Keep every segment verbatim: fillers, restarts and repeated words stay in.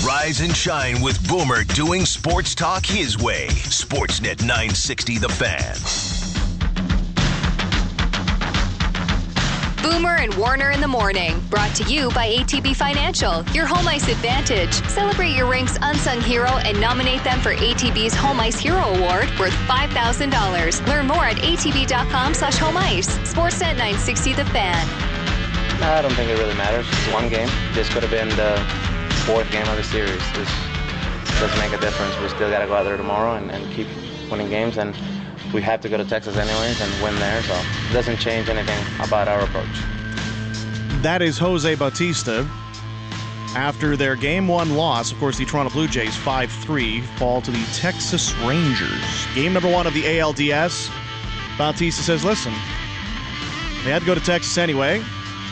Rise and shine with Boomer doing sports talk his way. Sportsnet nine sixty The Fan. Boomer and Warner in the morning. Brought to you by A T B Financial, your home ice advantage. Celebrate your rink's unsung hero and nominate them for A T B's Home Ice Hero Award worth five thousand dollars. Learn more at atb.com slash home ice. Sportsnet nine sixty The Fan. I don't think it really matters. It's one game. This could have been the fourth game of the series. This doesn't make a difference. We still got to go out there tomorrow and, and keep winning games. And we have to go to Texas anyways and win there, so it doesn't change anything about our approach. That is Jose Bautista. After their game one loss, of course, the Toronto Blue Jays five three fall to the Texas Rangers. Game number one of the A L D S. Bautista says, listen, they had to go to Texas anyway.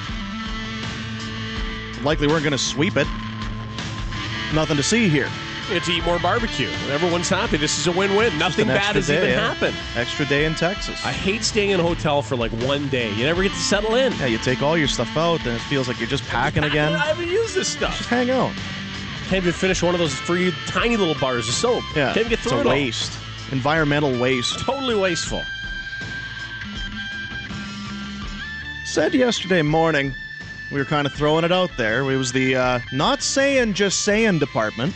Likely weren't going to sweep it. Nothing to see here. Get to eat more barbecue. Everyone's happy. This is a win-win. Nothing bad has day, even yeah. happened. Extra day in Texas. I hate staying in a hotel for like one day. You never get to settle in. Yeah, you take all your stuff out, and it feels like you're just packing again. I haven't used this stuff. Just hang out. Can't even finish one of those free tiny little bars of soap. Yeah, Can't even get through it's a it waste. All. Environmental waste. Totally wasteful. Said yesterday morning, we were kind of throwing it out there. It was the uh, not saying, just saying department.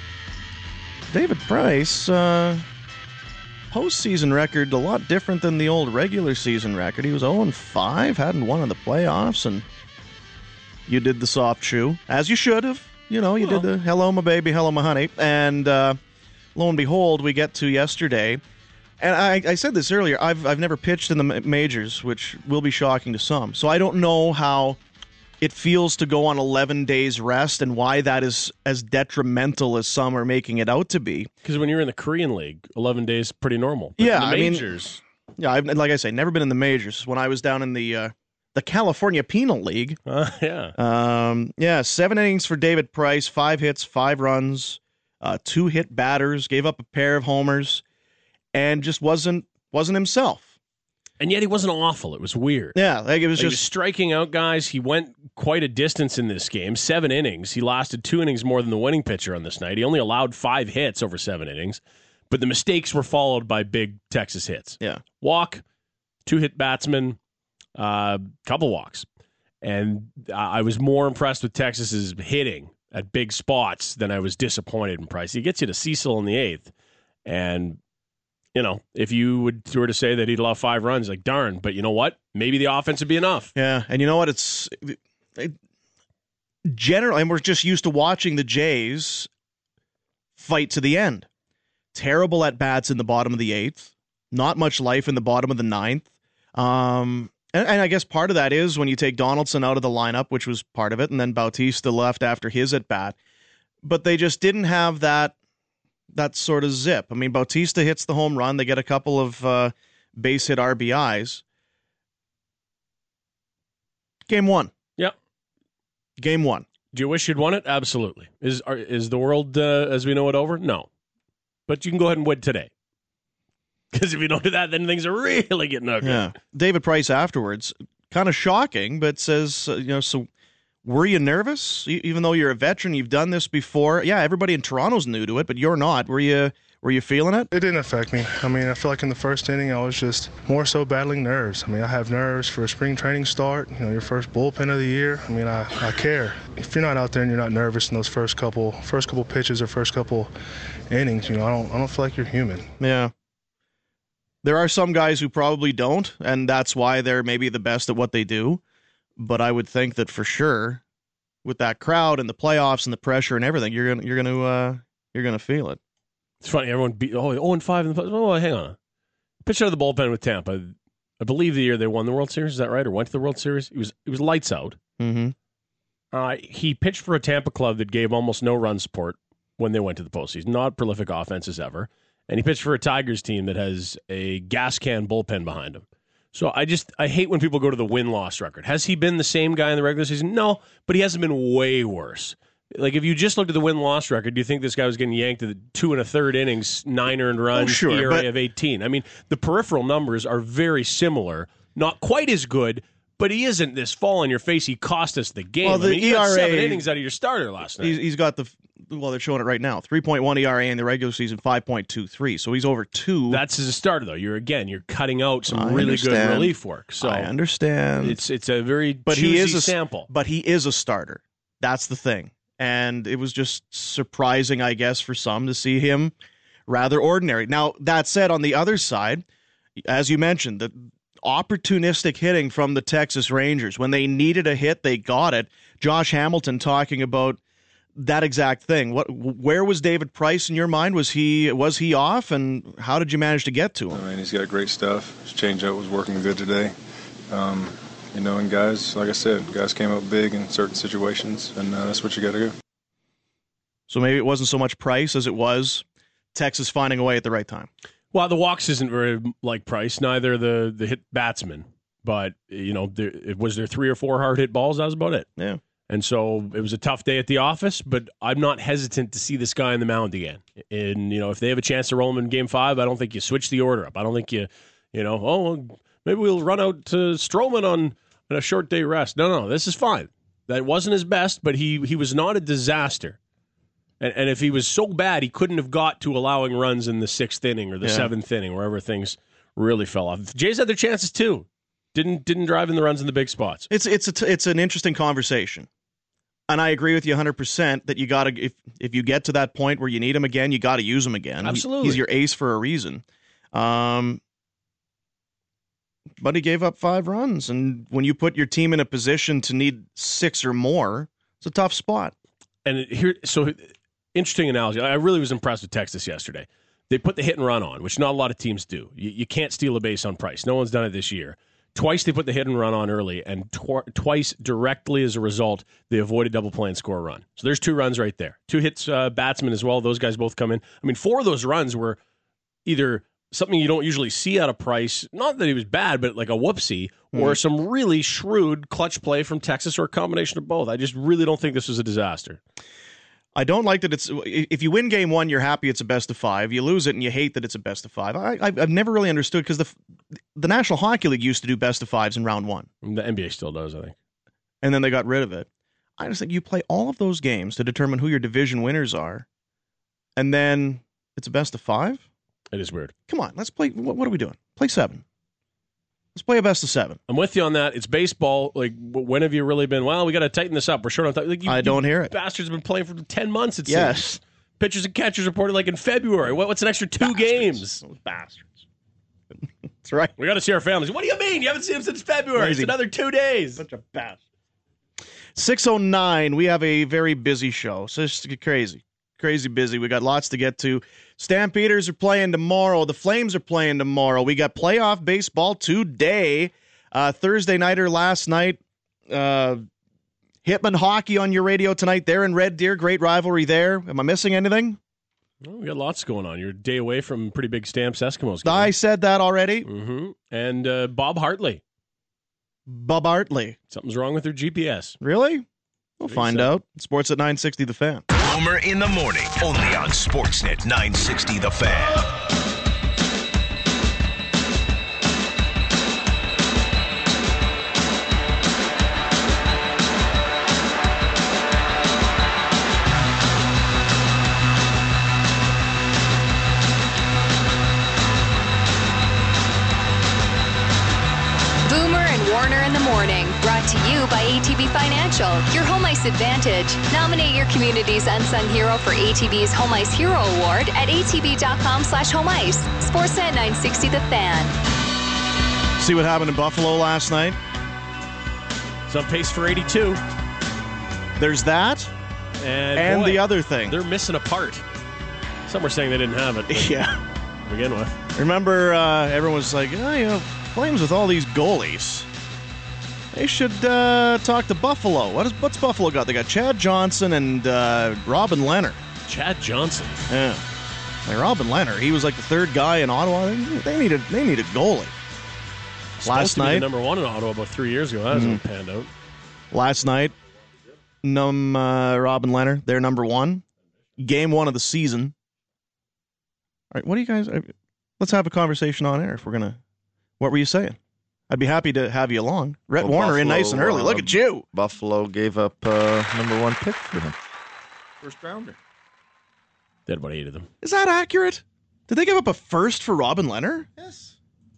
David Price, uh, postseason record a lot different than the old regular season record. He was oh and five, hadn't won in the playoffs, and you did the soft shoe, as you should have. You know, you well. did the hello, my baby, hello, my honey. And uh, lo and behold, we get to yesterday. And I, I said this earlier, I've, I've never pitched in the majors, which will be shocking to some. So I don't know how it feels to go on eleven days rest and why that is as detrimental as some are making it out to be. Because when you're in the Korean League, eleven days is pretty normal. But yeah, in the I majors. mean, yeah, I've, like I say, never been in the majors. When I was down in the uh, the California Penal League. Uh, yeah. Um, yeah, seven innings for David Price, five hits, five runs, uh, two hit batters, gave up a pair of homers, and just wasn't wasn't himself. And yet he wasn't awful. It was weird. Yeah, like it was like just he was striking out guys. He went quite a distance in this game. Seven innings. He lasted two innings more than the winning pitcher on this night. He only allowed five hits over seven innings, but the mistakes were followed by big Texas hits. Yeah, walk, two hit batsman, a uh, couple walks, and I was more impressed with Texas's hitting at big spots than I was disappointed in Price. He gets you to Cecil in the eighth, and you know, if you would were to say that he'd allow five runs, like, darn, but you know what? Maybe the offense would be enough. Yeah, and you know what? It's it, generally, and we're just used to watching the Jays fight to the end. Terrible at-bats in the bottom of the eighth. Not much life in the bottom of the ninth. Um, and, and I guess part of that is when you take Donaldson out of the lineup, which was part of it, and then Bautista left after his at-bat. But they just didn't have that that sort of zip. I mean, Bautista hits the home run. They get a couple of uh, base hit R B Is. Game one. Yep. Game one. Do you wish you'd won it? Absolutely. Is are, is the world uh, as we know it over? No. But you can go ahead and win today. Because if you don't do that, then things are really getting ugly. Yeah. David Price afterwards, kind of shocking, but says, uh, you know, so were you nervous? Even though you're a veteran, you've done this before. Yeah, everybody in Toronto's new to it, but you're not. Were you were you feeling it? It didn't affect me. I mean, I feel like in the first inning, I was just more so battling nerves. I mean, I have nerves for a spring training start, you know, your first bullpen of the year. I mean, I, I care. If you're not out there and you're not nervous in those first couple first couple pitches or first couple innings, you know, I don't I don't feel like you're human. Yeah. There are some guys who probably don't, and that's why they're maybe the best at what they do. But I would think that for sure, with that crowd and the playoffs and the pressure and everything, you're gonna you're gonna uh, you're gonna feel it. It's funny. Everyone beat oh oh and five in the oh hang on, pitched out of the bullpen with Tampa. I believe the year they won the World Series. Is that right? Or went to the World Series? It was it was lights out. Mm-hmm. Uh, he pitched for a Tampa club that gave almost no run support when they went to the postseason. Not prolific offenses ever, and he pitched for a Tigers team that has a gas can bullpen behind him. So I just, I hate when people go to the win-loss record. Has he been the same guy in the regular season? No, but he hasn't been way worse. Like, if you just looked at the win-loss record, do you think this guy was getting yanked at the two and a third innings, nine earned runs, oh, sure, E R A but... of eighteen? I mean, the peripheral numbers are very similar. Not quite as good, But he isn't this fall on your face. He cost us the game. Well, the I mean, he got E R A seven innings out of your starter last night. He's, he's got the, well, they're showing it right now, three point one E R A in the regular season, five point two three. So he's over two. That's as a starter, though. You're, again, you're cutting out some I really understand. good relief work. So I understand. It's it's a very but choosy he is a, sample. But he is a starter. That's the thing. And it was just surprising, I guess, for some to see him rather ordinary. Now, that said, on the other side, as you mentioned, the opportunistic hitting from the Texas Rangers. When they needed a hit, they got it. Josh Hamilton talking about that exact thing. What, where was David Price in your mind? Was he was he off, and how did you manage to get to him? I mean, he's got great stuff. His changeup was working good today. Um, You know, and guys, like I said, guys came up big in certain situations, and uh, that's what you got to do. So maybe it wasn't so much Price as it was Texas finding a way at the right time. Well, the walks isn't very like Price, neither the, the hit batsman. But, you know, there, was there three or four hard hit balls? That was about it. Yeah. And so it was a tough day at the office, but I'm not hesitant to see this guy on the mound again. And, you know, if they have a chance to roll him in game five, I don't think you switch the order up. I don't think you, you know, oh, maybe we'll run out to Stroman on a short day rest. No, no, this is fine. That wasn't his best, but he he was not a disaster. And, and if he was so bad, he couldn't have got to allowing runs in the sixth inning or the yeah. seventh inning, wherever things really fell off. The Jays had their chances too. Didn't didn't drive in the runs in the big spots. It's it's a t- it's an interesting conversation, and I agree with you one hundred percent that you got to if if you get to that point where you need him again, you got to use him again. Absolutely, he, he's your ace for a reason. Um. But he gave up five runs, and when you put your team in a position to need six or more, it's a tough spot. And it, here, so interesting analogy. I really was impressed with Texas yesterday. They put the hit and run on, which not a lot of teams do. You, you can't steal a base on Price. No one's done it this year. Twice they put the hit and run on early, and tw- twice directly as a result, they avoided double play and score a run. So there's two runs right there. Two hits, uh, batsmen as well. Those guys both come in. I mean, four of those runs were either something you don't usually see out of Price, not that he was bad, but like a whoopsie, mm. or some really shrewd clutch play from Texas, or a combination of both. I just really don't think this was a disaster. I don't like that it's, if you win game one, you're happy it's a best of five. You lose it and you hate that it's a best of five. I, I've never really understood, because the the National Hockey League used to do best of fives in round one. The N B A still does, I think. And then they got rid of it. I just think you play all of those games to determine who your division winners are, and then it's a best of five? It is weird. Come on, let's play. What, what are we doing? Play seven. Let's play a best of seven. I'm with you on that. It's baseball. Like, when have you really been, well, we got to tighten this up. We're short on time. Like, you, I don't you hear it. Bastards have been playing for ten months, it yes. seems. Pitchers and catchers reported like in February. What, what's an extra two bastards. games? Those bastards. That's right. We got to see our families. What do you mean? You haven't seen them since February. It's another two days. Bunch of bastards. six oh nine, we have a very busy show. So it's crazy. Crazy busy. We got lots to get to. Stampeders are playing tomorrow. The Flames are playing tomorrow. We got playoff baseball today. Uh, Thursday nighter last night. Uh, Hitman hockey on your radio tonight. They're in Red Deer. Great rivalry there. Am I missing anything? Well, we got lots going on. You're a day away from pretty big Stamps Eskimos game. I said that already. Mm-hmm. And uh, Bob Hartley. Bob Hartley. Something's wrong with their G P S. Really? We'll find so. out. Sports at nine sixty The Fan. Boomer in the morning, only on Sportsnet nine sixty The Fan. Warner in the Morning, brought to you by A T B Financial, your home ice advantage. Nominate your community's unsung hero for A T B's Home Ice Hero Award at atb.com slash home ice. Sportsnet nine sixty The Fan. See what happened in Buffalo last night? It's on pace for eighty-two. There's that, and, and boy, the other thing. They're missing a part. Some were saying they didn't have it. Yeah. To begin with. Remember, uh, everyone was like, oh, you know, Flames with all these goalies. They should uh, talk to Buffalo. What is, what's Buffalo got? They got Chad Johnson and uh, Robin Leonard. Chad Johnson? Yeah. Like Robin Leonard, he was like the third guy in Ottawa. They, they needed they needed goalie. Last night, number one in Ottawa about three years ago. That hasn't mm-hmm. panned out. Last night, num uh, Robin Leonard, they're number one. Game one of the season. All right, what do you guys? Let's have a conversation on air. If we're gonna, what were you saying? I'd be happy to have you along. Rhett Well, Warner in Buffalo, nice and early. Look uh, at you. Buffalo gave up uh, number one pick for him. First rounder. They had about eight of them. Is that accurate? Did they give up a first for Robin Leonard? Yes.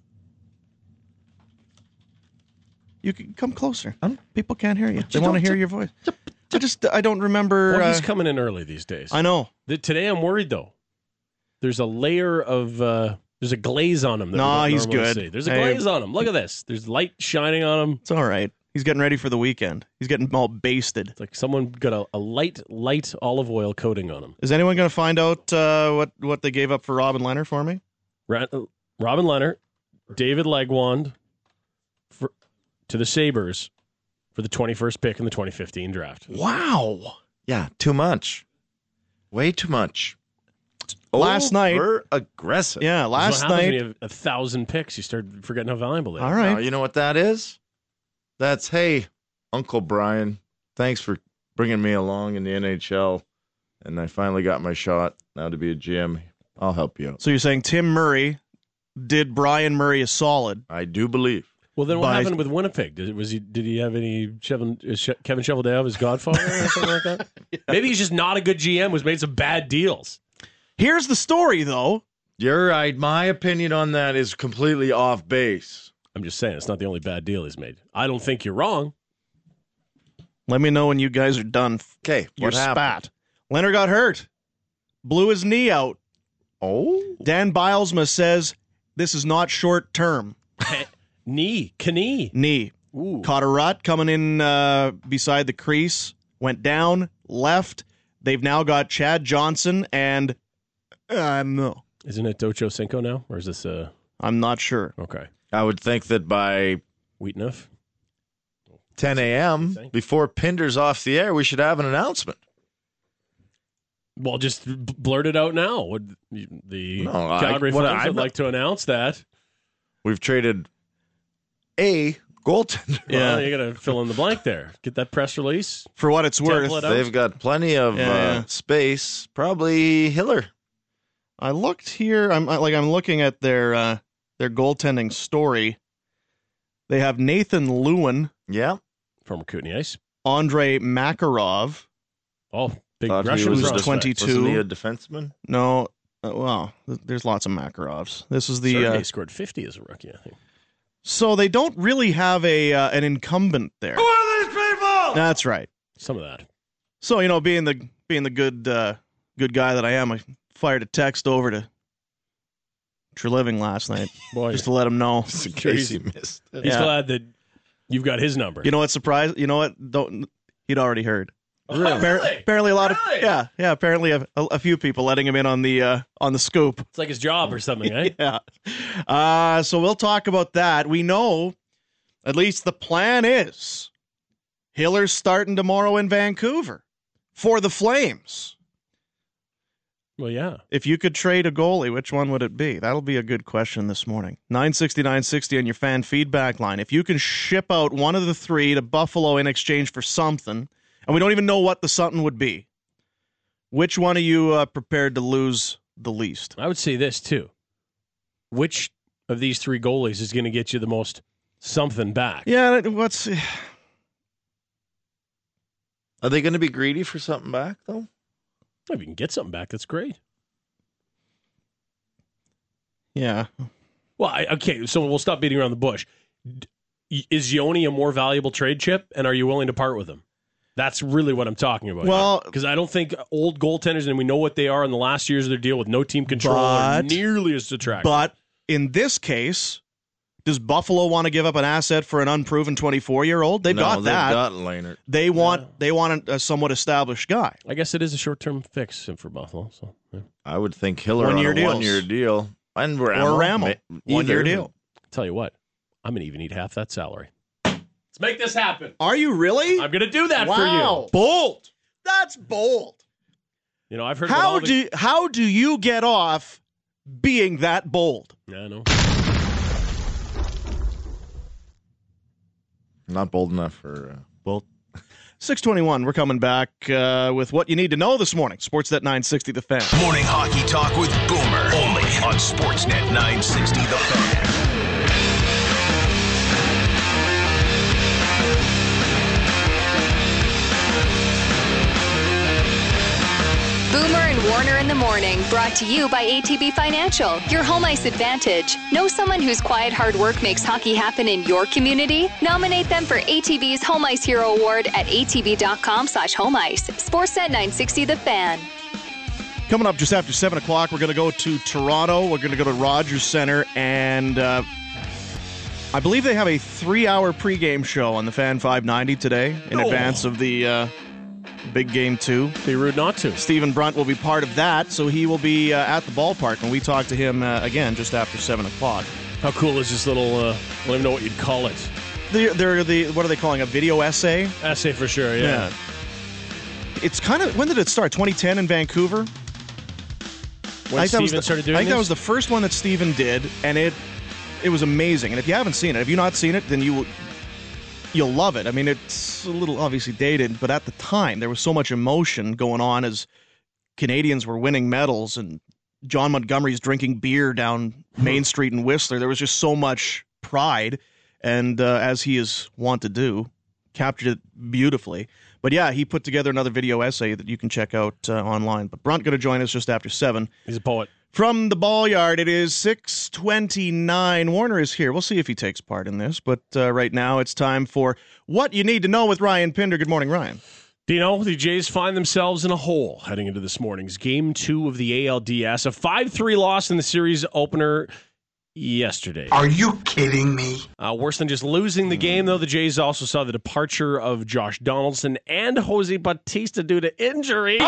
You can come closer. I'm- People can't hear you. They you want to don't- hear your voice. I just, I don't remember. Well, he's uh, coming in early these days. I know. The, today I'm worried, though. There's a layer of, uh, there's a glaze on him. That Nah, we don't he's normally good. see. There's a Hey. glaze on him. Look at this. There's light shining on him. It's all right. He's getting ready for the weekend. He's getting all basted. It's like someone got a, a light, light olive oil coating on him. Is anyone going to find out uh, what, what they gave up for Robin Leonard for me? Ra- Robin Leonard, David Legwand for, to the Sabres for the twenty-first pick in the twenty fifteen draft. Wow. Yeah, too much. Way too much. Last night- Over aggressive. Yeah, That's last what happens when night. you have a thousand picks. You start forgetting how valuable they are. All right. Now, you know what that is? That's, hey, Uncle Brian, thanks for bringing me along in the N H L, and I finally got my shot now to be a G M. I'll help you out. So you're saying Tim Murray did Brian Murray a solid? I do believe. Well, then what By- happened with Winnipeg? Did, was he? Did he have any Chevin, is Che- Kevin Cheveldayoff his godfather or something like that? Maybe he's just not a good G M. Who's made some bad deals. Here's the story, though. You're right. My opinion on that is completely off base. I'm just saying it's not the only bad deal he's made. I don't think you're wrong. Let me know when you guys are done. Okay, Your what happened? spat. Leonard got hurt. Blew his knee out. Oh, Dan Bilesma says this is not short term. Knee, knee. Knee. Ooh. Caught a rut coming in uh, beside the crease. Went down, left. They've now got Chad Johnson and uh, no, Isn't it Docho Cinco now, or is this uh I'm not sure. okay? I would think that by Wheatnuff. ten a.m., Think. before Pinder's off the air, we should have an announcement. Well, just b- blurt it out now. Would the No, I- Calgary what Flames I'm would not- like to announce that? We've traded a goaltender. Well, you got to fill in the blank there. Get that press release. For what it's worth, Template out. They've got plenty of Yeah, uh, yeah. space. Probably Hiller. I looked here. I'm I- like I'm looking at their uh, their goaltending story. They have Nathan Lewin, Yeah. Former Kootenay Ice. Andre Makarov. Oh, big Thought he Russian was who's a prospect. def- twenty-two. Wasn't he a defenseman? No, uh, well, th- there's lots of Makarovs. This is the Sergei uh, scored fifty as a rookie, I think. so they don't really have a uh, an incumbent there. Who are these people? That's right. Some of that. So you know, being the being the good uh, good guy that I am, I fired a text over to Treliving last night Boy, just to let him know. In case he missed it. he's Yeah. glad that you've got his number. You know what? Surprise! You know what? Don't he'd already heard. Oh, Appar- really? Apparently, a lot Really? of yeah, yeah. Apparently, a, a, a few people letting him in on the uh, on the scoop. It's like his job or something, eh? Yeah. Uh, so we'll talk about that. We know, at least the plan is, Hiller's starting tomorrow in Vancouver for the Flames. Well, yeah. If you could trade a goalie, which one would it be? That'll be a good question this morning. nine sixty, nine sixty on your fan feedback line. If you can ship out one of the three to Buffalo in exchange for something, and we don't even know what the something would be, which one are you uh, prepared to lose the least? I would say this, too. Which of these three goalies is going to get you the most something back? Yeah, what's... Are they going to be greedy for something back, though? If you can get something back, that's great. Yeah. Well, I, okay, so we'll stop beating around the bush. D- Is Yoni a more valuable trade chip, and are you willing to part with him? That's really what I'm talking about. Well- because I don't think old goaltenders, and we know what they are in the last years of their deal with no team control, are But- nearly as attractive. But in this case, does Buffalo want to give up an asset for an unproven twenty-four-year-old? They've no, got they've that. got Leinert. They want they want a, a somewhat established guy. I guess it is a short-term fix for Buffalo. So yeah. I would think Hiller One-year on a deals. one-year deal. And Ramo. Or Ramo. Ma- One-year either. deal. Tell you what, I'm going to even eat half that salary. Let's make this happen. Are you really? I'm going to do that wow. for you. Bold. That's bold. You know, I've heard what How all the- do how do you get off being that bold? Yeah, I know. Not bold enough for... Uh, Bold. six twenty-one, we're coming back uh, with what you need to know this morning. Sportsnet nine sixty, The Fan. Morning hockey talk with Boomer. Only on Sportsnet nine sixty The Fan. Boomer and Warner in the morning, brought to you by A T B Financial, your home ice advantage. Know someone whose quiet hard work makes hockey happen in your community? Nominate them for A T B's Home Ice Hero Award at atb.com slash home ice. Sportsnet nine sixty The Fan. Coming up just after seven o'clock, we're going to go to Toronto. We're going to go to Rogers Center, and uh, I believe they have a three-hour pregame show on the Fan five ninety today in Oh. advance of the uh, big game two. Be rude not to. Stephen Brunt will be part of that, so he will be uh, at the ballpark when we talk to him uh, again just after seven o'clock. How cool is this little, uh, I don't even know what you'd call it. They're, they're the, what are they calling, a video essay? Essay for sure, yeah. Yeah. It's kind of, when did it start? twenty ten in Vancouver? When I think that was Steven the- started doing I think this? that was the first one that Steven did, and it it was amazing. And if you haven't seen it, if you've not seen it, then you will- you'll love it. I mean, it's a little obviously dated, but at the time there was so much emotion going on as Canadians were winning medals, and John Montgomery's drinking beer down Main Street in Whistler. There was just so much pride, and uh, as he is wont to do, captured it beautifully. But yeah, he put together another video essay that you can check out uh, online. But Brunt going to join us just after seven. He's a poet. From the ball yard, it is six twenty-nine. Warner is here. We'll see if he takes part in this. But uh, right now, it's time for What You Need to Know with Ryan Pinder. Good morning, Ryan. Do you know, the Jays find themselves in a hole heading into this morning's Game two of the A L D S. A five three loss in the series opener yesterday. Are you kidding me? Uh, worse than just losing the game, though, the Jays also saw the departure of Josh Donaldson and Jose Bautista due to injury.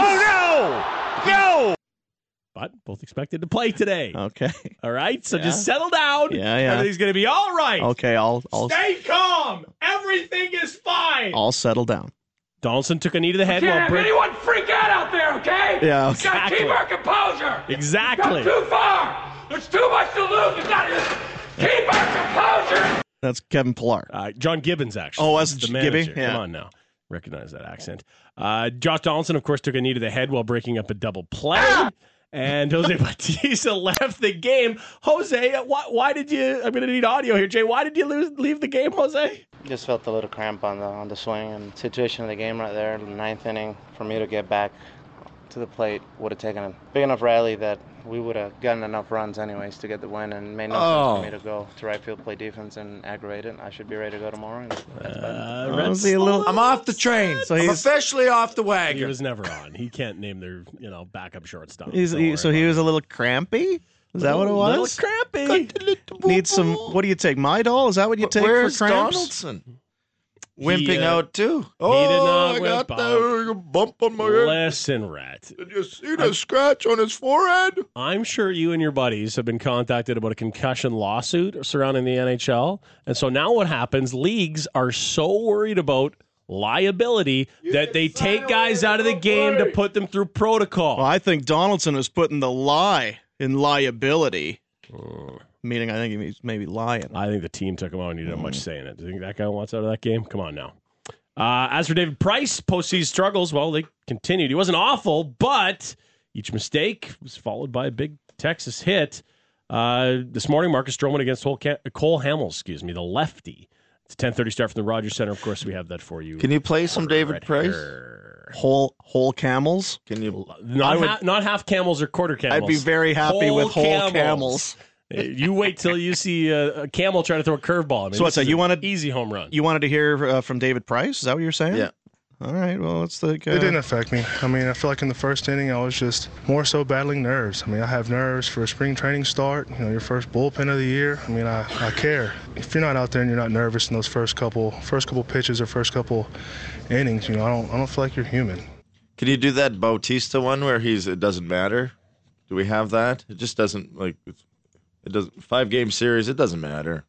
Oh, no! No! But both expected to play today. Okay. All right? So Yeah. just settle down. Yeah, yeah. Everything's going to be all right. Okay, I'll I'll, Stay calm. Everything is fine. I'll settle down. Donaldson took a knee to the head Can't while have Britt- anyone freak out out there, okay? Yeah, We gotta keep our composure. Exactly. It's gone too far. There's too much to lose. We gotta keep our composure. That's Kevin Pillar. Uh, John Gibbons, actually. Oh, that's the Gibby? manager. Yeah. Come on now. Recognize that accent. Uh, Josh Donaldson, of course, took a knee to the head while breaking up a double play. Ah! And Jose Bautista left the game. Jose, why, why did you... I'm going to need audio here, Jay. Why did you lose, leave the game, Jose? Just felt a little cramp on the on the swing and situation of the game right there. The ninth inning, for me to get back to the plate would have taken a big enough rally that we would have gotten enough runs anyways to get the win, and made no Oh. sense for me to go to right field, play defense, and aggravate it. I should be ready to go tomorrow. And that's about it. Uh, Oh, Red is he a little- I'm off the train. So I'm he's- officially off the He wagon. was never on. He can't name their, you know, backup shortstop. He's, Don't he, worry so he about was a little crampy? Is that what it A was? little crampy. Need some, what do you take, Midol? Is that what you take Where's for cramps? Donaldson? Wimping uh, out too. did Oh, not I got wimp that bump on my head. Listen, Rhett. Did you see the scratch on his forehead? I'm sure you and your buddies have been contacted about a concussion lawsuit surrounding the N H L. And so now what happens, leagues are so worried about liability that they take guys out of the game to put them through protocol. Well, I think Donaldson was putting the lie in liability. Meaning, I think he's maybe lying. I think the team took him out and he didn't have much say in it. Do you think that guy wants out of that game? Come on now. Uh, as for David Price, postseason struggles, well, they continued. He wasn't awful, but each mistake was followed by a big Texas hit. Uh, this morning, Marcus Stroman against Cole, Cam- Cole Hamels, excuse me, the lefty. It's a ten thirty start from the Rogers Center. Of course, we have that for you. Can you play some David Right Price? here. Whole whole camels? Can you? Not, I would- ha- not half camels or quarter camels. I'd be very happy with whole camels. You wait till you see a, a camel trying to throw a curveball. I mean, So what's this that, is you an wanted- easy home run. You wanted to hear uh, from David Price? Is that what you're saying? Yeah. All right. Well, let's the. Uh, It didn't affect me. I mean, I feel like in the first inning, I was just more so battling nerves. I mean, I have nerves for a spring training start, you know, your first bullpen of the year. I mean, I, I care. If you're not out there and you're not nervous in those first couple first couple pitches or first couple innings, you know, I don't I don't feel like you're human. Can you do that Bautista one where he's it doesn't matter? Do we have that? It just doesn't like it's, it doesn't five game series. It doesn't matter.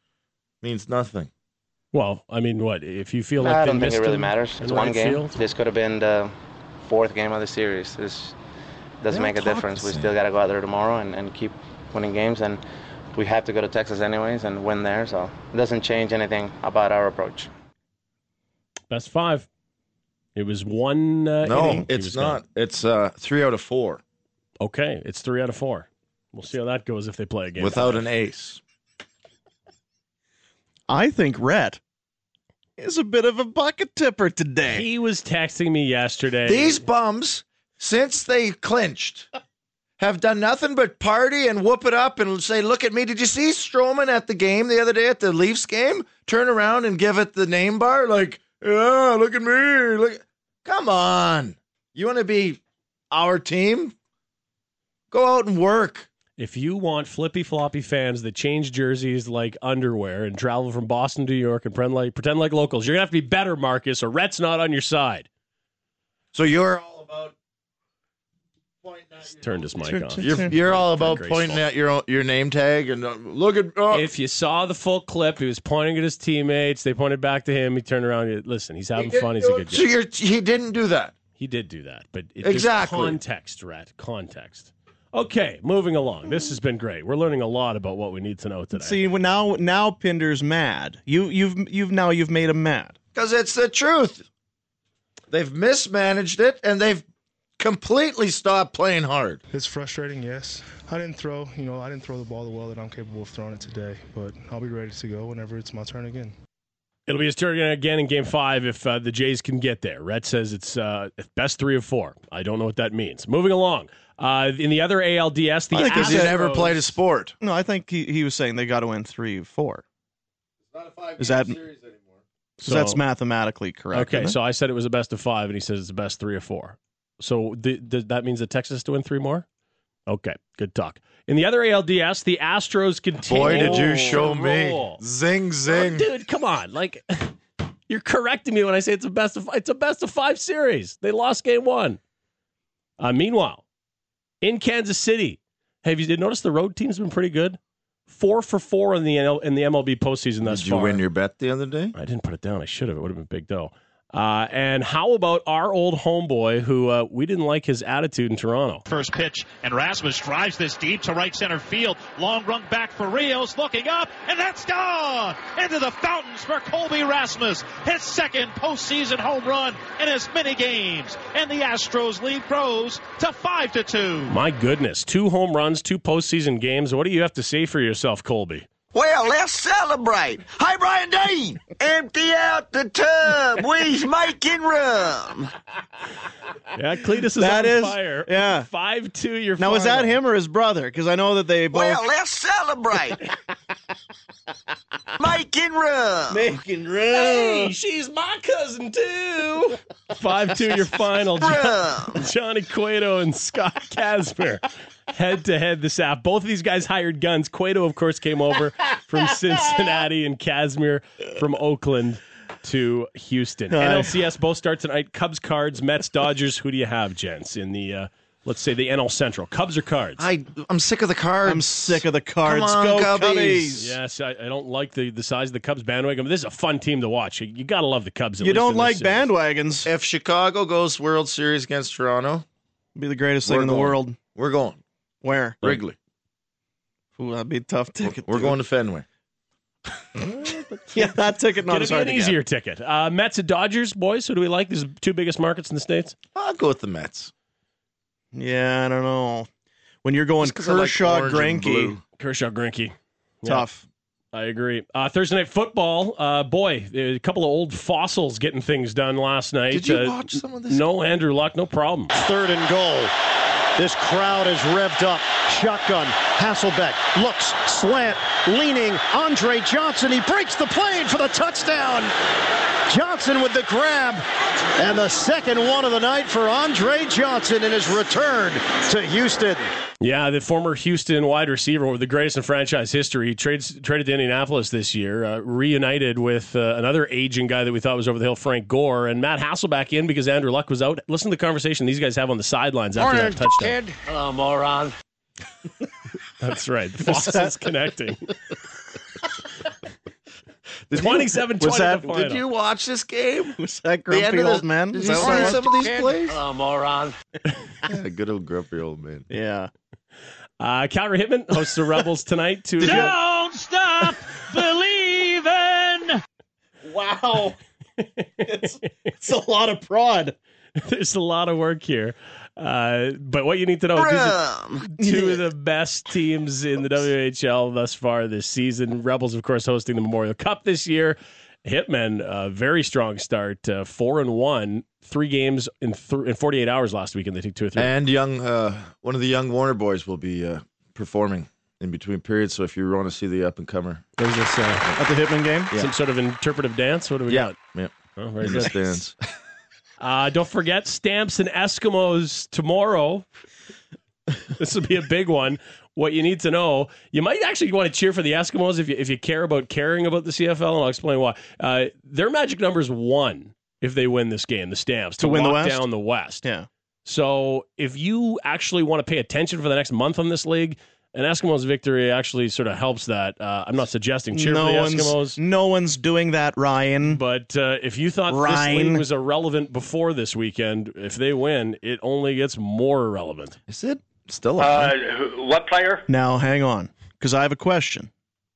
Means nothing. Well, I mean, what if you feel like I they don't think missed it really him matters. in It's right one game. field? This could have been the fourth game of the series. This doesn't They make a don't talk difference. the We same. still got to go out there tomorrow and, and keep winning games. And we have to go to Texas anyways and win there. So it doesn't change anything about our approach. Best five. It was one. Uh, No, inning. He it's was not. gone. It's uh, three out of four Okay, it's three out of four. We'll see how that goes if they play a game without five. an ace. I think Rhett is a bit of a bucket tipper today. He was texting me yesterday. These bums since they clinched, have done nothing but party and whoop it up and say, look at me. Did you see Stroman at the game the other day at the Leafs game? Turn around and give it the name bar? Like, yeah, look at me. Look. Come on. You want to be our team? Go out and work. If you want flippy floppy fans that change jerseys like underwear and travel from Boston to New York and pretend like, pretend like locals, you're going to have to be better, Marcus, or Rhett's not on your side. So you're all about pointing at your turned his mic on. You're, you're all about Graceful. pointing at your your name tag and uh, look at. Oh. If you saw the full clip, he was pointing at his teammates. They pointed back to him. He turned around. And, listen, he's having fun. He's a good guy. So you're, he didn't do that. He did do that, but it, exactly there's context, Rhett. Context. Okay, moving along. This has been great. We're learning a lot about what we need to know today. See, now now Pinder's mad. You you've you've now you've made him mad because it's the truth. They've mismanaged it and they've completely stopped playing hard. It's frustrating, yes. I didn't throw, you know, I didn't throw the ball the well that I'm capable of throwing it today, but I'll be ready to go whenever it's my turn again. It'll be his turn again in Game Five if uh, the Jays can get there. Rhett says it's uh, best three of four. I don't know what that means. Moving along. Uh, in the other A L D S, the I think Astros... he never played a sport. No, I think he, he was saying they got to win three, four. It's not a five-game Is that, series anymore. So that's mathematically correct. Okay, so I said it was a best of five, and he says it's the best three of four. So the, the, that means that Texas has to win three more? Okay, good talk. In the other A L D S, the Astros continue... Boy, did you show to me. roll. Zing, zing. Oh, dude, come on. Like, you're correcting me when I say it's a best of it's a best of five series. They lost game one. Uh, meanwhile, in Kansas City, have you did notice the road team's been pretty good? Four for four in the in the M L B postseason thus Did you far. win your bet the other day? I didn't put it down. I should have. It would have been big dough. Uh, and how about our old homeboy who uh, we didn't like his attitude in Toronto? First pitch, and Rasmus drives this deep to right center field. Long run back for Rios, looking up, and that's gone! Into the fountains for Colby Rasmus, his second postseason home run in as many games. And the Astros lead grows to five to two. My goodness, two home runs, two postseason games. What do you have to say for yourself, Colby? Well, let's celebrate. Hey, Brian Dean, empty out the tub. We's making rum. Yeah, Cletus is that on is, fire. Yeah. five two, your Now, was that him or his brother? Because I know that they both... Well, let's celebrate. Making rum. Making rum. Hey, she's my cousin, too. five two, your final. John, Johnny Cueto and Scott Kazmir. Head-to-head this app. Both of these guys hired guns. Cueto, of course, came over from Cincinnati, and Kazmir from Oakland to Houston. N L C S both start tonight. Cubs, Cards, Mets, Dodgers. Who do you have, gents, in the, uh, let's say, the N L Central? Cubs or Cards? I, I'm sick of the Cards. I'm sick of the Cards. Come on, Go Cubbies. Cubbies. Yes, I, I don't like the, the size of the Cubs bandwagon, but this is a fun team to watch. You, you got to love the Cubs. At You least don't in like this series. bandwagons. If Chicago goes World Series against Toronto, It'd be the greatest thing We're in the going. world. we're going. Where? Wrigley. Ooh, that'd be a tough ticket. We're dude. going to Fenway. Yeah, that ticket not Get as an hard to easier get. ticket. Uh, Mets and Dodgers, boys. Who do we like? These are the two biggest markets in the States. I'll go with the Mets. Yeah, I don't know. When you're going Just 'cause I like Kershaw, orange and Greinke, blue. Kershaw, Greinke. Yeah, tough. I agree. Uh, Thursday Night Football. Uh, boy, a couple of old fossils getting things done last night. Did you Uh, watch some of this? No Andrew Luck, no problem. Third and goal. This crowd is revved up. Shotgun. Hasselbeck looks, slant, leaning. Andre Johnson. He breaks the plane for the touchdown. Johnson with the grab. And the second one of the night for Andre Johnson in his return to Houston. Yeah, the former Houston wide receiver, one of the greatest in franchise history, he trades, traded to Indianapolis this year, uh, reunited with uh, another aging guy that we thought was over the hill, Frank Gore, and Matt Hasselbeck in because Andrew Luck was out. Listen to the conversation these guys have on the sidelines after Morning, that touchdown. kid. Hello, moron. That's right. The fossils connecting. Did twenty-seven you, was twenty that, the final. Did you watch this game? Was that The end grumpy of the- old man? Did Is you that what it see was? some of these Kid. plays? Hello, moron. Yeah, good old grumpy old man. Yeah. Uh, Calgary Hitman hosts the Rebels tonight. To Don't stop believing. Wow. it's, it's a lot of prod. There's a lot of work here. Uh, but what you need to know, these are Rum. two of the best teams in the W H L thus far this season. Rebels, of course, hosting the Memorial Cup this year. Hitmen, uh, very strong start, uh, four and one, three games in th- in forty-eight hours last weekend. They take two or three. And young, uh, one of the young Warner boys will be uh, performing in between periods. So if you want to see the up and comer, there's this uh, at the Hitman game, yeah. some sort of interpretive dance. What do we yeah. got? Yeah, oh, very in good. the stands. Uh, don't forget Stamps and Eskimos tomorrow. This will be a big one. What you need to know, you might actually want to cheer for the Eskimos if you if you care about caring about the C F L, and I'll explain why. Uh, their magic number is one if they win this game, the Stamps, to, to win lock the West? down the West. Yeah. So if you actually want to pay attention for the next month on this league, an Eskimos victory actually sort of helps that. Uh, I'm not suggesting cheer no for the one's, Eskimos. No one's doing that, Ryan. But uh, if you thought Ryan. this league was irrelevant before this weekend, if they win, it only gets more irrelevant. Is it still uh, what player? Now, hang on, because I have a question.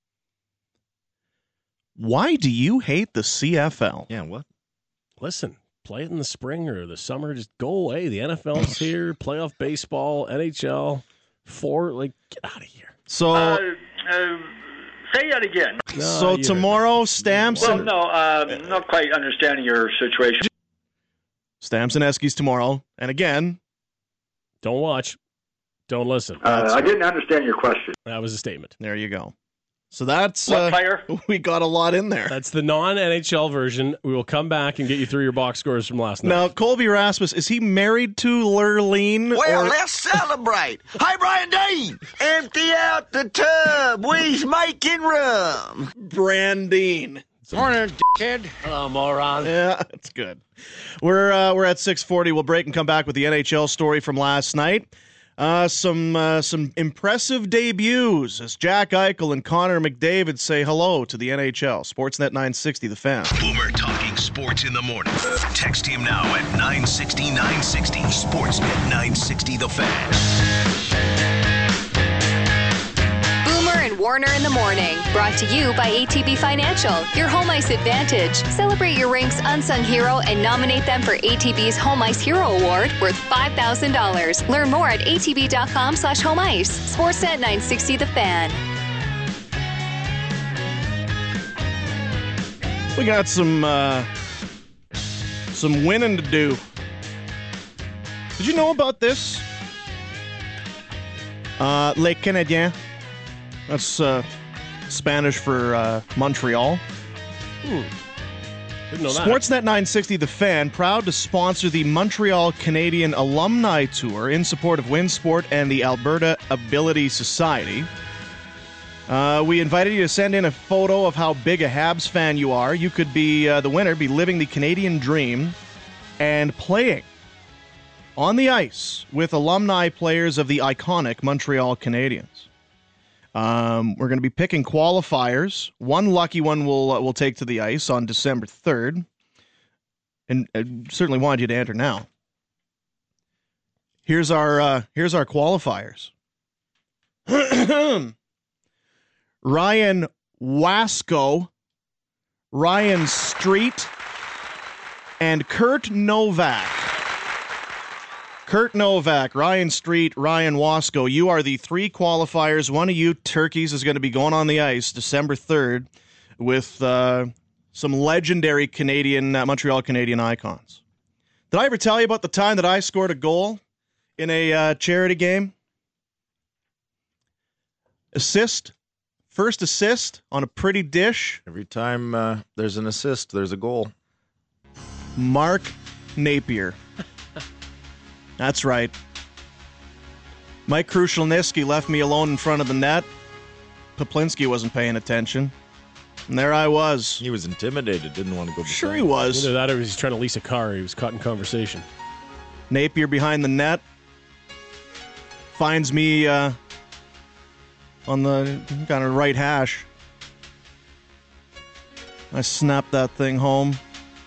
Why do you hate the C F L? Yeah, what? Listen, play it in the spring or the summer. Just go away. The N F L's here. Playoff baseball, N H L. Four, like, get out of here. So, uh, uh, say that again. No, so tomorrow, Stamps well, and... no, uh, I'm not quite understanding your situation. Stamps and Eskies tomorrow. And again... Don't watch. Don't listen. Uh, I didn't understand your question. That was a statement. There you go. So that's... What uh, player? We got a lot in there. That's the non-N H L version. We will come back and get you through your box scores from last night. Now, Colby Rasmus, is he married to Lurleen? Well, or... let's celebrate. Hey, Brian Dean, empty out the tub. We's making rum. Brandine. Morning, dickhead. Hello, moron. Yeah, that's good. We're uh, we're at six forty. We'll break and come back with the N H L story from last night. Uh, some uh, some impressive debuts as Jack Eichel and Connor McDavid say hello to the N H L. Sportsnet nine sixty, The Fan. Boomer talking sports in the morning. Text him now at nine sixty, nine sixty. Sportsnet nine sixty, The Fan. Boomer and Warner in the morning. Brought to you by A T B Financial, your home ice advantage. Celebrate your rink's unsung hero and nominate them for A T B's Home Ice Hero Award worth five thousand dollars. Learn more at atb.com slash home ice. Sportsnet nine sixty, The Fan. We got some uh, some winning to do. Did you know about this? Uh, Les Canadiens. That's uh, Spanish for uh, Montreal. Hmm. Didn't know that. Sportsnet nine sixty, The Fan, proud to sponsor the Montreal Canadian Alumni Tour in support of WinSport and the Alberta Ability Society. Uh, we invited you to send in a photo of how big a Habs fan you are. You could be uh, the winner, be living the Canadian dream and playing on the ice with alumni players of the iconic Montreal Canadiens. Um, we're going to be picking qualifiers. One lucky one will uh, will take to the ice on December third. And I certainly want you to enter now. Here's our uh, here's our qualifiers. Ryan Wasco, Ryan Street, and Kurt Novak. Kurt Novak, Ryan Street, Ryan Wasco, you are the three qualifiers. One of you turkeys is going to be going on the ice December third with uh, some legendary Canadian, uh, Montreal Canadian icons. Did I ever tell you about the time that I scored a goal in a uh, charity game? Assist. First assist on a pretty dish. Every time uh, there's an assist, there's a goal. Mark Napier. That's right. Mike Krushelnyski left me alone in front of the net. Poplinski wasn't paying attention. And there I was. He was intimidated, didn't want to go. Sure he was. Either that or he was trying to lease a car. He was caught in conversation. Napier behind the net. Finds me uh, on the kind of right hash. I snapped that thing home.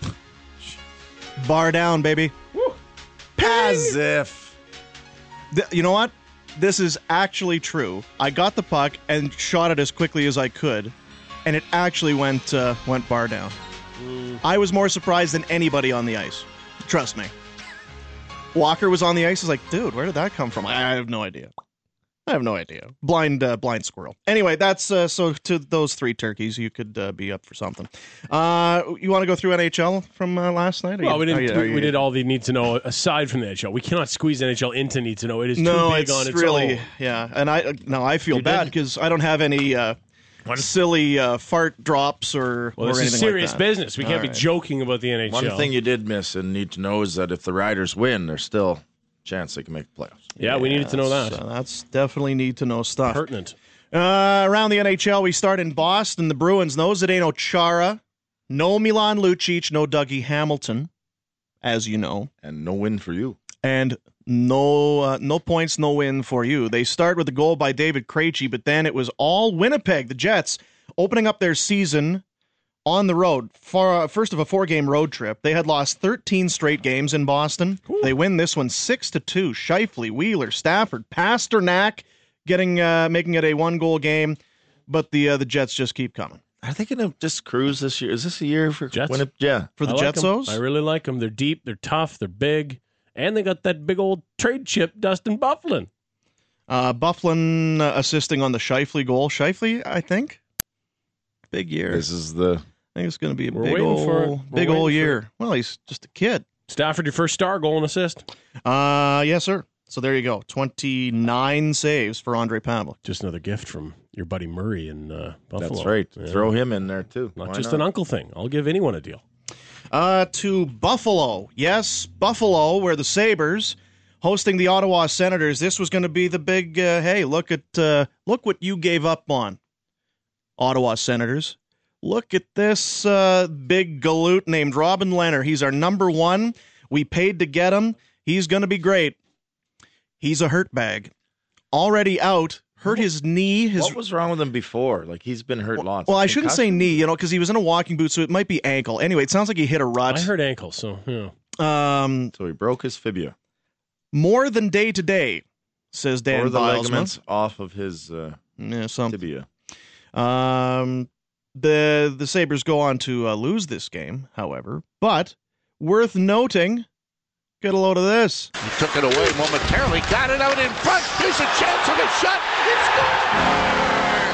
Bar down, baby. Woo. As if. Th- you know what? This is actually true. I got the puck and shot it as quickly as I could, and it actually went uh, went bar down. Mm. I was more surprised than anybody on the ice. Trust me. Walker was on the ice. I was like, dude, where did that come from? I have no idea. I have no idea. Blind uh, blind squirrel. Anyway, that's uh, so to those three turkeys, you could uh, be up for something. Uh, you want to go through N H L from uh, last night? Are Well, you, we didn't. are you, are we, you, we did all the need to know aside from the N H L. We cannot squeeze N H L into need to know. It is no, too big it's on its really, own. yeah. And I no, I feel You bad didn't- because I don't have any uh, silly uh, fart drops or, Well, or this anything is serious like that. business. We can't All be right. joking about the N H L. One thing you did miss and need to know is that if the Riders win, there's still a chance they can make the playoffs. Yeah, we needed to know that. So that's definitely need to know stuff. Pertinent. Uh, around the N H L, we start in Boston. The Bruins, no Zdeno Chara, no Milan Lucic, no Dougie Hamilton, as you know. And no win for you. And no uh, no points, no win for you. They start with a goal by David Krejci, but then it was all Winnipeg, the Jets, opening up their season on the road. For, uh, first of a four-game road trip. They had lost thirteen straight games in Boston. Ooh. They win this one six to two. Scheifele, Wheeler, Stafford, Pasternak getting uh, making it a one-goal game, but the uh, the Jets just keep coming. Are they going to just cruise this year? Is this a year for Jets? Winnipeg? Yeah. For the I like 'em. Jetsos? I really like them. They're deep, they're tough, they're big, and they got that big old trade chip, Dustin Byfuglien. Uh, Byfuglien uh, assisting on the Scheifele goal. Scheifele, I think. Big year. This is the... I think it's going to be a We're big waiting old, for it. We're big waiting old for year. it. Well, he's just a kid. Stafford, your first star, goal and assist. Uh, yes, sir. So there you go. twenty-nine saves for Andre Pavlik. Just another gift from your buddy Murray in uh, Buffalo. That's right. Yeah. Throw him in there, too. Not Why just not? an uncle thing. I'll give anyone a deal. Uh, to Buffalo. Yes, Buffalo, where the Sabres hosting the Ottawa Senators. This was going to be the big, uh, hey, look at uh, look what you gave up on, Ottawa Senators. Look at this uh, big galoot named Robin Lehner. He's our number one. We paid to get him. He's going to be great. He's a hurt bag. Already out. Hurt his knee. His What was wrong with him before? Like, he's been hurt lots. Well, I shouldn't say Concussion? knee, you know, because he was in a walking boot, so it might be ankle. Anyway, it sounds like he hit a rut. I heard ankle, so, yeah. Um, So he broke his fibula. more than day to day, says Dan or the Bilesma. ligaments off of his uh, Yeah, something. tibia. Um, the the Sabres go on to uh, lose this game, however, but worth noting. Get a load of this. He took it away momentarily, got it out in front. There's a chance of a shot. It's scored!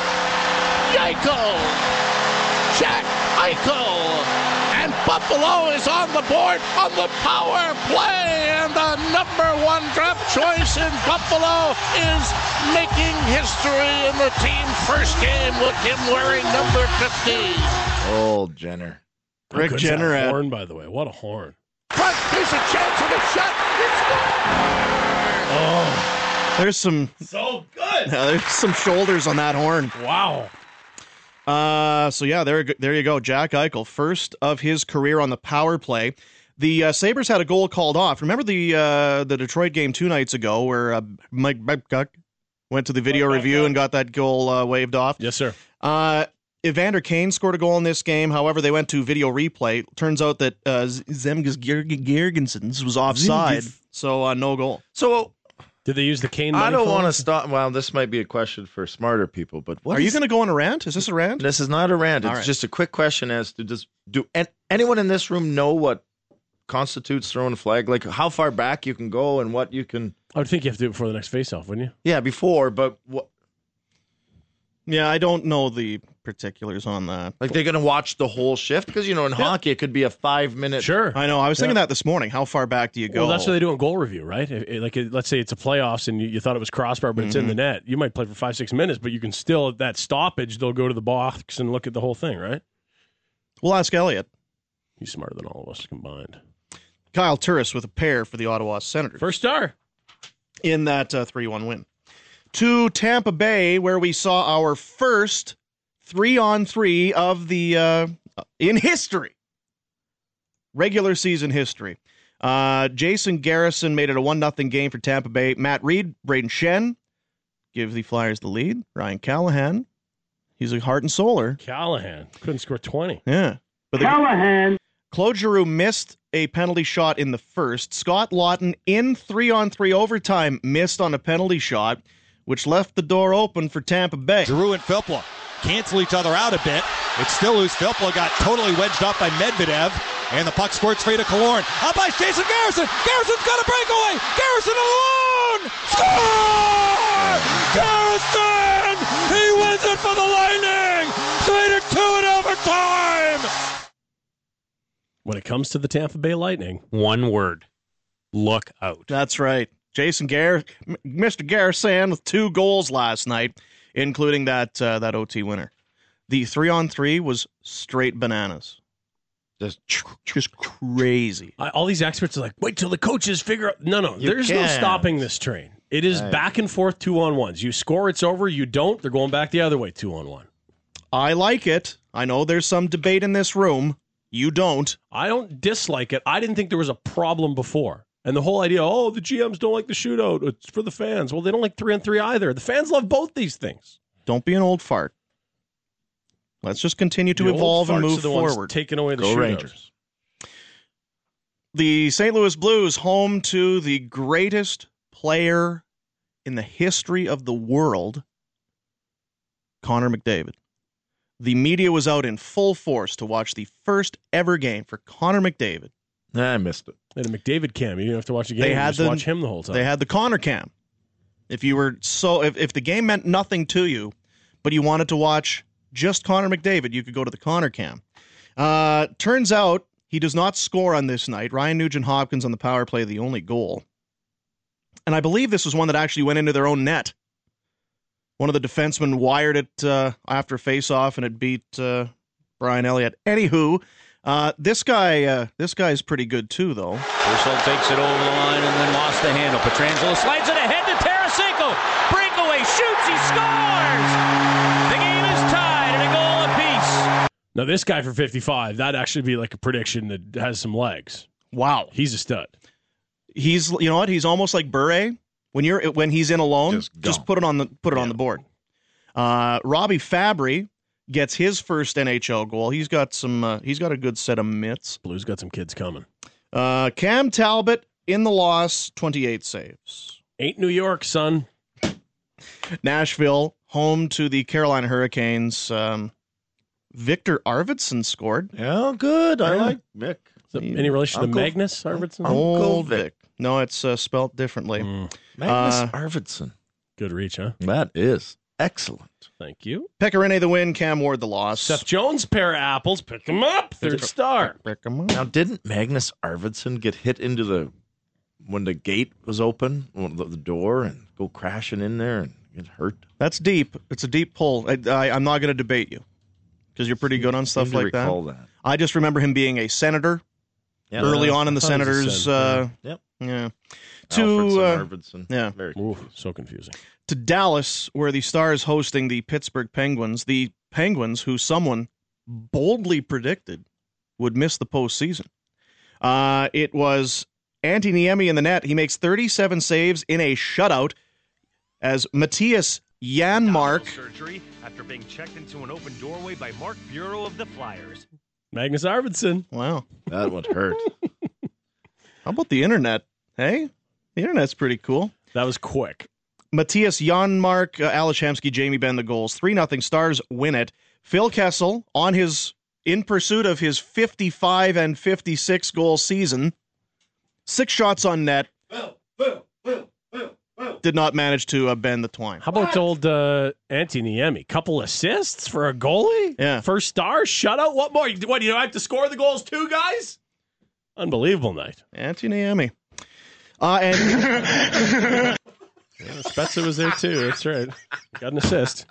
Eichel! Jack Eichel! And Buffalo is on the board on the power play. And the number one draft choice in Buffalo is making history in the team's first game with him wearing number fifty. Old Jenner. Rick Good's Jenner that at horn, by the way. What a horn. Front, there's a chance of a shot. It's scored! Oh, there's some so good. yeah, there's some shoulders on that horn. Wow. Uh, so yeah, there there you go. Jack Eichel, first of his career on the power play. The uh, Sabres had a goal called off. Remember the uh, the Detroit game two nights ago where uh, Mike Babcock went to the video review and got that goal uh, waved off? Yes, sir. Uh, Evander Kane scored a goal in this game. However, they went to video replay. Turns out that uh, Zemgus Girgensons was offside, so uh, no goal. So Did they use the Kane? I money don't phone? want to stop. Well, this might be a question for smarter people, but what Are you is- going to go on a rant? Is this a rant? This is not a rant. All It's right. just a quick question as to does do an, anyone in this room know what constitutes throwing a flag? Like how far back you can go and what you can. I would think you have to do it before the next face-off, wouldn't you? Yeah, before, but what? Yeah, I don't know the particulars on that. Like they're going to watch the whole shift because you know in hockey it could be a five minute. Sure. I know. I was thinking Yeah. that this morning. How far back do you go? Well, that's what they do in goal review, right? If- if- like, it- let's say it's a playoffs and you, you thought it was crossbar, but it's in the net. You might play for five, six minutes, but you can still, at that stoppage, they'll go to the box and look at the whole thing, right? We'll ask Elliot. He's smarter than all of us combined. Kyle Turris with a pair for the Ottawa Senators. First star. In that uh, three one win. To Tampa Bay, where we saw our first three-on-three of the, uh, in history, regular season history. Uh, Jason Garrison made it a one nothing game for Tampa Bay. Matt Reed, Braden Shen give the Flyers the lead. Ryan Callahan, he's a heart and souler. Callahan couldn't score twenty. Yeah. But Callahan. Claude Giroux missed a penalty shot in the first. Scott Lawton in three-on-three overtime missed on a penalty shot, which left the door open for Tampa Bay. Giroux and Filppula cancel each other out a bit. It's still loose. Filppula got totally wedged up by Medvedev, and the puck squirts free to Killorn. Up by Jason Garrison. Garrison's got a breakaway. Garrison alone. Score! Garrison! He wins it for the Lightning! three to two in overtime! When it comes to the Tampa Bay Lightning, one word. Look out. That's right. Jason Gar- Mister Garrison with two goals last night, including that uh, that O T winner. The three-on-three was straight bananas. Just, just crazy. I, all these experts are like, wait till the coaches figure out. No, no, You there's no can't. stopping this train. It is Right. back and forth two-on-ones. You score, it's over. You don't, they're going back the other way two-on-one. I like it. I know there's some debate in this room. You don't. I don't dislike it. I didn't think there was a problem before. And the whole idea, oh, the G Ms don't like the shootout. It's for the fans. Well, they don't like three on three either. The fans love both these things. Don't be an old fart. Let's just continue to The old evolve and farts move are the ones forward. taking away the Go shootouts. Rangers. The Saint Louis Blues, home to the greatest player in the history of the world, Connor McDavid. The media was out in full force to watch the first ever game for Connor McDavid. I missed it. They had a McDavid cam. You didn't have to watch the game. They You had just the, watch him the whole time. They had the Connor cam. If you were so, if, if the game meant nothing to you, but you wanted to watch just Connor McDavid, you could go to the Connor cam. Uh, turns out he does not score on this night. Ryan Nugent-Hopkins on the power play, the only goal. And I believe this was one that actually went into their own net. One of the defensemen wired it uh, after face-off, and it beat uh, Brian Elliott. Anywho, uh, this guy, uh, this guy's pretty good too, though. Purcell takes it over the line and then lost the handle. Petrangelo slides it ahead to Tarasenko. Breakaway, shoots, he scores! The game is tied at a goal apiece. Now, this guy for fifty-five, that'd actually be like a prediction that has some legs. Wow. He's a stud. He's, you know what? He's almost like Bure. When you're when he's in alone, Just just, gone. put it on the put it on the board. Uh, Robbie Fabry gets his first N H L goal. He's got some. Uh, he's got a good set of mitts. Blues got some kids coming. Uh, Cam Talbot in the loss, twenty-eight saves. Ain't New York, son. Nashville, home to the Carolina Hurricanes. Um, Victor Arvidsson scored. Yeah, good. I Yeah. like Vic. Is that any relation Uncle- to Magnus Arvidsson? Old Vic. Vic. No, it's uh, spelt differently. Mm, Magnus Uh, Arvidsson. good reach, huh? That is excellent. Thank you. Pecorine the win, Cam Ward the loss. Seth Jones, pair of apples. Pick him up. Third star. Pick 'em up. Now, didn't Magnus Arvidsson get hit into the when the gate was open, well, the, the door, and go crashing in there and get hurt? That's deep. It's a deep pull. I, I, I'm not going to debate you because you're pretty good on stuff Seem to like that. recall that. I just remember him being a senator Yeah, early that- on in the I thought he was a Senators. senator. Uh, Yep. yeah. Alfredson, To uh, Arvidsson. yeah. Very Ooh, so confusing. to Dallas, where the Stars hosting the Pittsburgh Penguins. The Penguins, who someone boldly predicted would miss the postseason. Uh, it was Antti Niemi in the net. He makes thirty-seven saves in a shutout as Matthias Janmark. Surgery after being checked into an open doorway by Mark Bureau of the Flyers. Magnus Arvidsson. Wow. That would hurt. How about the internet? Hey, the internet's pretty cool. That was quick. Matthias Janmark, uh, Ales Hamsky, Jamie Benn the goals. three nothing Stars win it. Phil Kessel on his in pursuit of his fifty-five and fifty-six goal season. Six shots on net. Did not manage to uh, bend the twine. How about old uh, Antti Niemi? Couple assists for a goalie? Yeah. First star, shutout. What more? What, do you have to score the goals too, guys? Unbelievable night. Antti Niemi. Uh, and Yeah, Spezza was there too. That's right. Got an assist.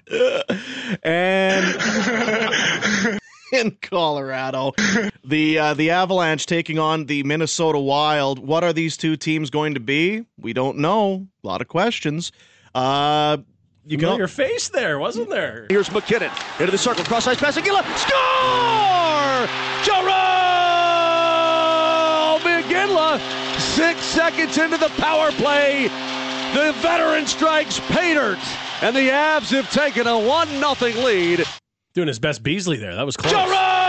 and in Colorado, the uh, the Avalanche taking on the Minnesota Wild. What are these two teams going to be? We don't know. A lot of questions. Uh, you You got can your face there, wasn't there? Here's McKinnon into the circle, cross ice pass, Iginla, score! Jarrell Iginla, six seconds into the power play, the veteran strikes Painter, and the Avs have taken a one nothing lead. Doing his best Beasley there. That was close.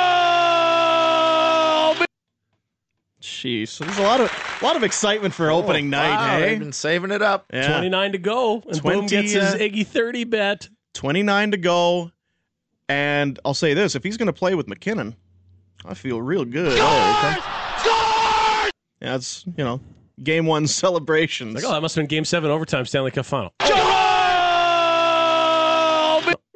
Jarrell! Jeez, there's a lot of a lot of excitement for opening night. Wow, Hey, they've been saving it up. yeah. twenty-nine to go. And Boom twenty, gets his uh, Iggy thirty bet. twenty-nine to go, and I'll say this: if he's going to play with McKinnon, I feel real good. Score! Score! Yeah, it's you know game one celebrations. Like, oh, that must have been game seven overtime Stanley Cup final. Jarrell!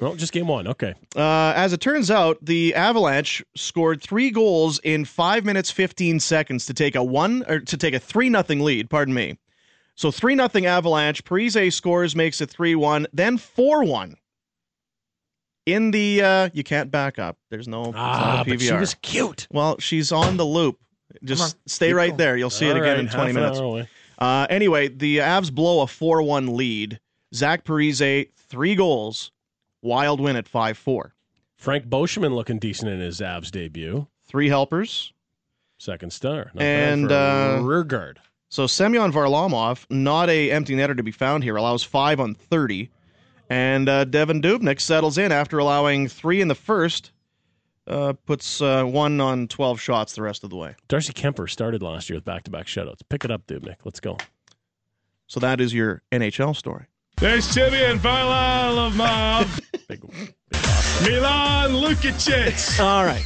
Well, just game one. Okay. Uh, as it turns out, the Avalanche scored three goals in five minutes fifteen seconds to take a one or to take a three nothing lead. Pardon me. So three nothing Avalanche. Parise scores, makes it three one, then four one. In the uh, you can't back up. There's no, Ah, no P V R. but she was cute. Well, she's on the loop. Just stay Keep right going. there. You'll see All it again right, in twenty half an minutes. hour away. Uh, anyway, the Avs blow a four one lead. Zach Parise, three goals. Wild win at five four. Frank Boschman looking decent in his Avs debut. Three helpers. Second star. Not And bad for a uh, rear guard. So Semyon Varlamov, not a empty netter to be found here, allows five on thirty. And uh, Devin Dubnyk settles in after allowing three in the first. Uh, puts uh, one on twelve shots the rest of the way. Darcy Kemper started last year with back-to-back shutouts. Pick it up, Dubnyk. Let's go. So that is your N H L story. There's Semyon Varlamov. Big, big Milan Lucic. All right.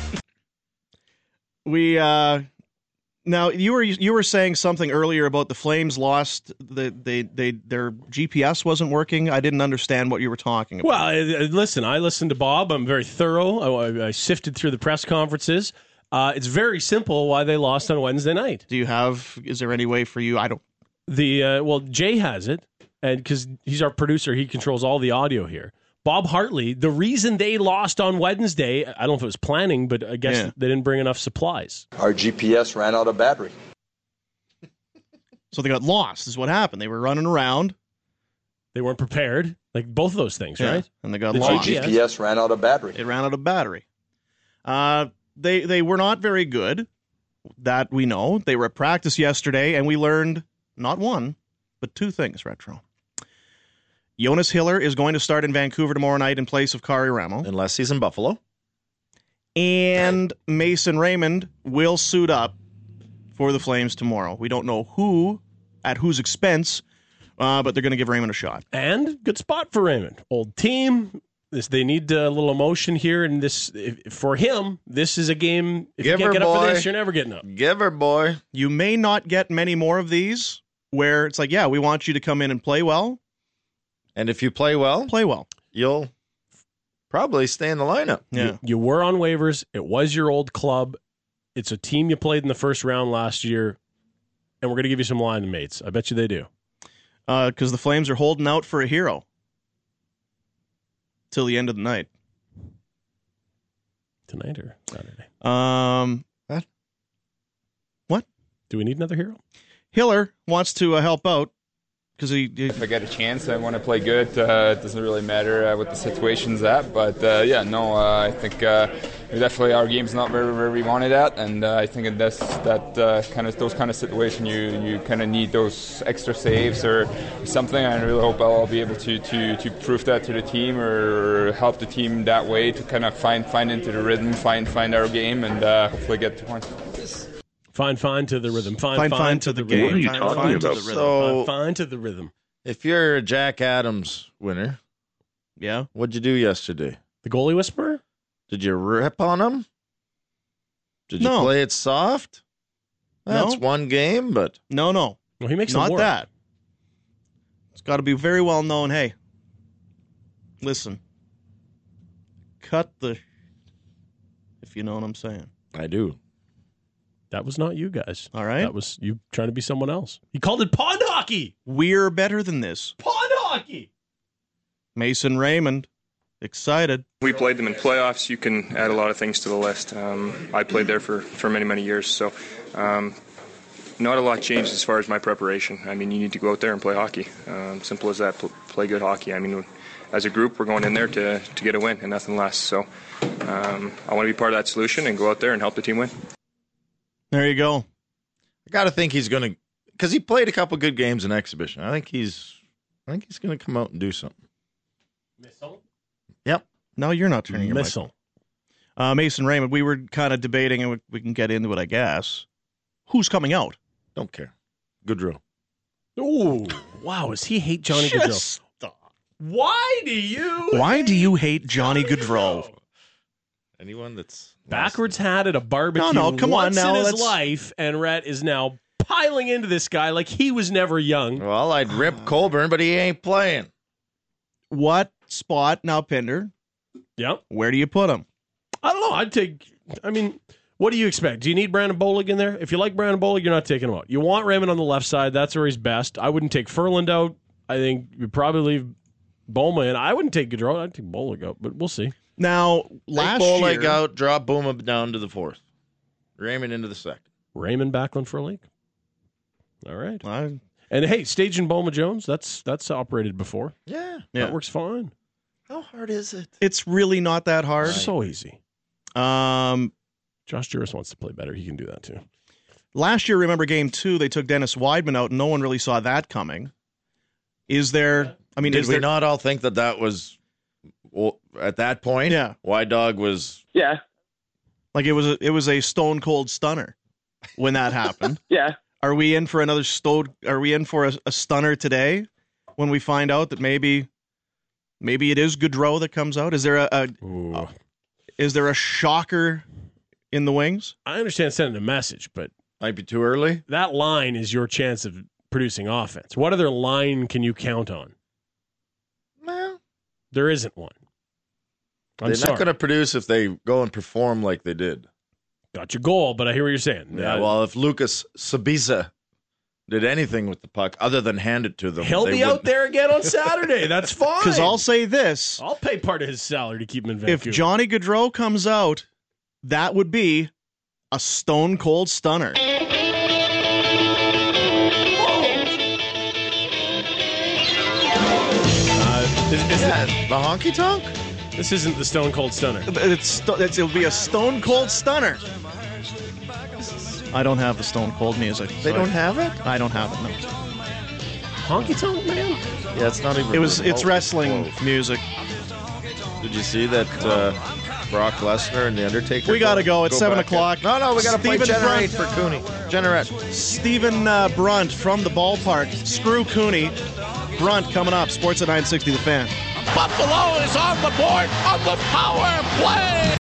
We uh, now you were you were saying something earlier about the Flames lost the they they their G P S wasn't working. I didn't understand what you were talking about. Well, uh, listen, I listened to Bob. I'm very thorough. I, I sifted through the press conferences. Uh, it's very simple why they lost on Wednesday night. Do you have? Is there any way for you? I don't. The uh, well, Jay has it, and because he's our producer, he controls all the audio here. Bob Hartley, the reason they lost on Wednesday, I don't know if it was planning, but I guess Yeah. they didn't bring enough supplies. Our G P S ran out of battery. So they got lost. Is what happened. They were running around. They weren't prepared. Like both of those things, Yeah, right? and they got The lost. G P S ran out of battery. It ran out of battery. Uh, they they were not very good. That we know. They were at practice yesterday, and we learned not one, but two things, Retro. Jonas Hiller is going to start in Vancouver tomorrow night in place of Kari Ramo. Unless he's in Buffalo. And Mason Raymond will suit up for the Flames tomorrow. We don't know who, at whose expense, uh, but they're going to give Raymond a shot. And good spot for Raymond. Old team. This they need a little emotion here, and this if, for him, this is a game. If Give you her, can't get up for boy. this, you're never getting up. Give her, boy. You may not get many more of these where it's like, yeah, we want you to come in and play well. And if you play well, play well. You'll probably stay in the lineup. Yeah. You, you were on waivers. It was your old club. It's a team you played in the first round last year, and we're going to give you some line mates. I bet you they do. Because uh, the Flames are holding out for a hero till the end of the night. Tonight or Saturday? Um, what? What? Do we need another hero? Hiller wants to uh, help out. Because he, he, if I get a chance, I want to play good. Uh, it doesn't really matter uh, what the situation's at, but uh, yeah, no, uh, I think uh, definitely our game's not where, where we want it at, and uh, I think in this that uh, kind of those kind of situations, you you kind of need those extra saves or something. I really hope I'll be able to to to prove that to the team or help the team that way to kind of find find into the rhythm, find find our game, and uh, hopefully get to points. Fine, fine to the rhythm. Fine, Fine, fine, fine to to the, the game. rhythm. What are you Fine, talking fine about? To the rhythm. So- fine, fine to the rhythm. If you're a Jack Adams winner, yeah, what'd you do yesterday? The goalie whisperer? Did you rip on him? Did you No. play it soft? That's No. one game, but no, no. Well, he makes Not them work. that. It's got to be very well known. Hey, listen. Cut the... If you know what I'm saying. I do. That was not you guys. All right. That was you trying to be someone else. He called it pond hockey. We're better than this. Pond hockey. Mason Raymond, excited. We played them in playoffs. You can add a lot of things to the list. Um, I played there for, for many, many years, so um, not a lot changed as far as my preparation. I mean, you need to go out there and play hockey. Um, simple as that. P- play good hockey. I mean, as a group, we're going in there to, to get a win and nothing less. So um, I want to be part of that solution and go out there and help the team win. There you go. I got to think he's going to, because he played a couple good games in exhibition. I think he's, I think he's going to come out and do something. Missile. Yep. No, you're not turning your Missile. mic on. Uh, Mason Raymond, we were kind of debating, and we, we can get into it, I guess. Who's coming out? Don't care. Goodrow. Oh, wow. Does he hate Johnny Just Gaudreau? Why do you? Why do you hate Johnny Gaudreau? Anyone that's Backwards hat at a barbecue No, no, come on once now, in his let's- life, and Rhett is now piling into this guy like he was never young. Well, I'd rip Colburn, but he ain't playing. What spot now, Pinder. Yep. Where do you put him? I don't know. I'd take, I mean, what do you expect? Do you need Brandon Bollig in there? If you like Brandon Bollig, you're not taking him out. You want Raymond on the left side. That's where he's best. I wouldn't take Ferland out. I think you'd probably leave Boma in. I wouldn't take Gaudreau. I'd take Bollig out, but we'll see. Now, last Take Bollig year, out, drop Boma down to the fourth. Raymond into the second. Raymond Backlund for a league. All right. I, and hey, staging Boma Jones, that's that's operated before. Yeah. Yeah. That works fine. How hard is it? It's really not that hard. So easy. Um, Josh Juris wants to play better. He can do that too. Last year, remember game two, they took Dennis Weidman out, and no one really saw that coming. Is there, I mean, Did is we there, not all think that that was, well, at that point, Yeah. White Dog was... Yeah. like it was a, it was a stone cold stunner when that happened? Yeah. Are we in for another stone, are we in for a, a stunner today when we find out that maybe, maybe it is Gaudreau that comes out? Is there a, a, a is there a shocker in the wings? I understand sending a message, but might be too early. That line is your chance of producing offense. What other line can you count on? Well, there isn't one. I'm They're sorry. not going to produce if they go and perform like they did. Got your goal, but I hear what you're saying. Yeah, Uh, well, if Lucas Sabiza did anything with the puck other than hand it to them, he'll they be out wouldn't- there again on Saturday. That's fine. Because I'll say this. I'll pay part of his salary to keep him in If Vancouver. Johnny Gaudreau comes out, that would be a stone cold stunner. Uh, is, is Yeah, it, the honky tonk? this isn't the Stone Cold Stunner. It's, sto- it's it'll be a stone cold stunner. I don't have the stone cold music. They don't have it? I don't have it. No. Honky tonk man. Yeah, it's not even. It was. It's remotely wrestling close. music. Did you see that uh, Brock Lesnar and The Undertaker? We gotta go. It's seven back o'clock. in? No, no, we got to play Stephen Generate Brunt. for Cooney. Generate. Stephen uh, Brunt from the ballpark. Screw Cooney. Brunt coming up. Sports at nine sixty The Fan. Buffalo is on the board on the power play.